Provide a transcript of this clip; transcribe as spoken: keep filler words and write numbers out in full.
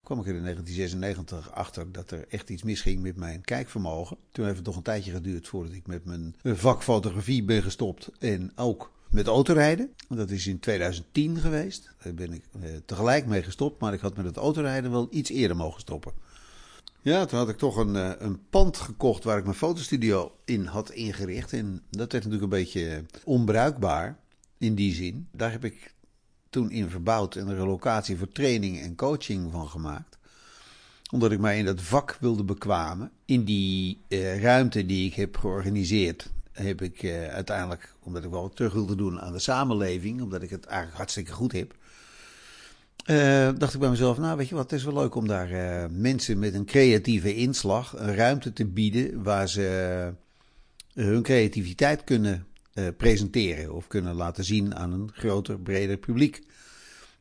kwam ik er in negentien zesennegentig achter dat er echt iets misging met mijn kijkvermogen. Toen heeft het nog een tijdje geduurd voordat ik met mijn vak fotografie ben gestopt en ook met autorijden. Dat is in tweeduizend tien geweest. Daar ben ik eh, tegelijk mee gestopt, maar ik had met het autorijden wel iets eerder mogen stoppen. Ja, toen had ik toch een, uh, een pand gekocht waar ik mijn fotostudio in had ingericht. En dat werd natuurlijk een beetje onbruikbaar in die zin. Daar heb ik toen in verbouwd en een locatie voor training en coaching van gemaakt. Omdat ik mij in dat vak wilde bekwamen. In die uh, ruimte die ik heb georganiseerd heb ik uh, uiteindelijk, omdat ik wel wat terug wilde doen aan de samenleving, omdat ik het eigenlijk hartstikke goed heb, Uh, dacht ik bij mezelf, nou weet je wat, het is wel leuk om daar uh, mensen met een creatieve inslag een ruimte te bieden waar ze uh, hun creativiteit kunnen uh, presenteren of kunnen laten zien aan een groter, breder publiek.